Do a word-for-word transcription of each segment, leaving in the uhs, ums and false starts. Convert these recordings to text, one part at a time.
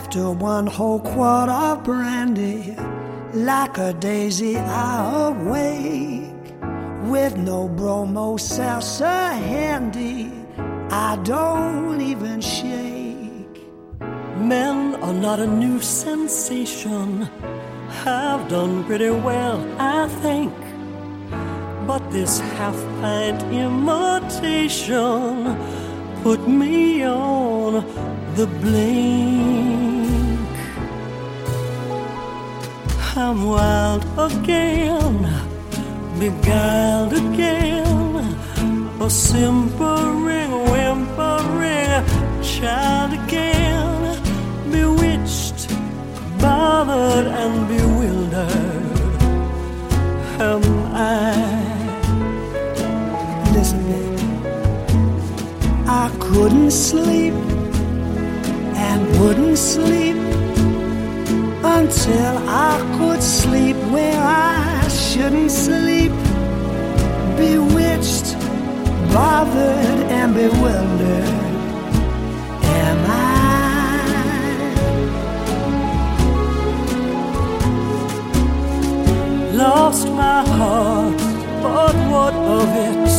After one whole quart of brandy, like a daisy I awake. With no bromo salsa handy, I don't even shake. Men are not a new sensation, have done pretty well, I think. But this half-pint imitation put me on the blink. I'm wild again, beguiled again, a simpering, whimpering child again, bewitched, bothered and bewildered am I. Listen, baby, I couldn't sleep and wouldn't sleep until I could sleep where I shouldn't sleep. Bewitched, bothered and bewildered am I. Lost my heart, but what of it?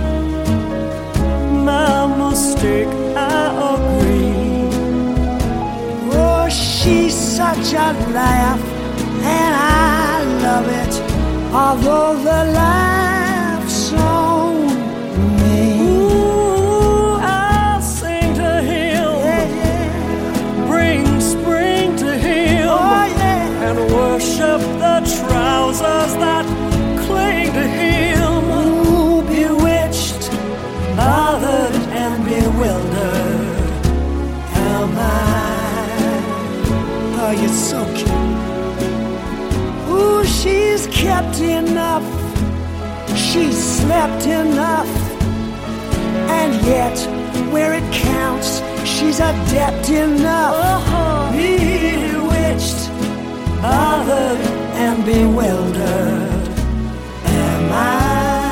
My mistake, I agree. Oh, she's such a laugh, and I love it, although the laugh's on me. Ooh, I'll sing to him, Yeah, yeah. bring spring to him, Oh, yeah. and worship the trousers that cling to him. Ooh, bewitched, bothered and bewildered am I. Oh, you're so cute. Ooh, she's kept enough, she's slept enough, and yet where it counts, she's adept enough. Uh-huh. Bewitched, bothered and bewildered am I.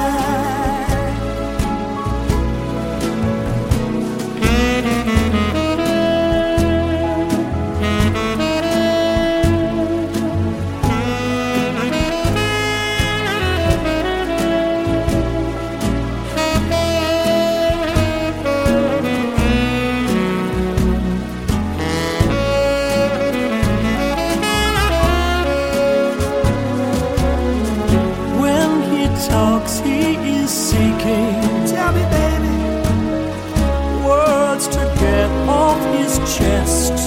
He is seeking, Tell me, baby, words to get off his chest.